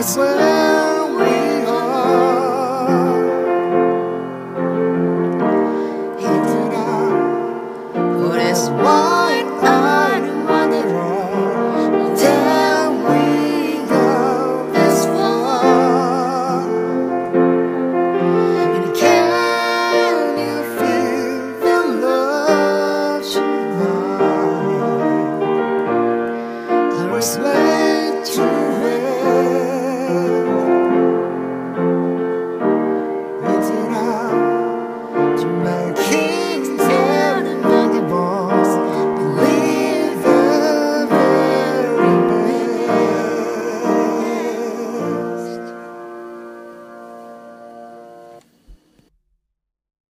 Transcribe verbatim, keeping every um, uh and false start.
is where we are. Hidden out for this wide-eyed wanderer, dare we go this far? And can you feel the love tonight? I was late to